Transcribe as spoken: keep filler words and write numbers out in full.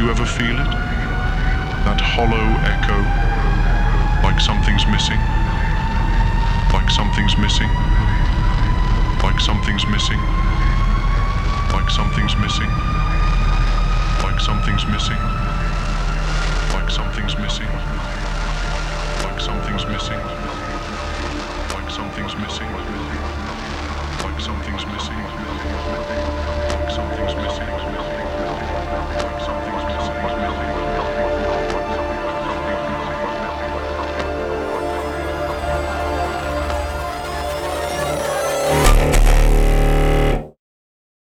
you ever feel it? That hollow echo, like something's missing, like something's missing, like something's missing, like something's missing, like something's missing, like something's missing, like something's missing, like something's missing.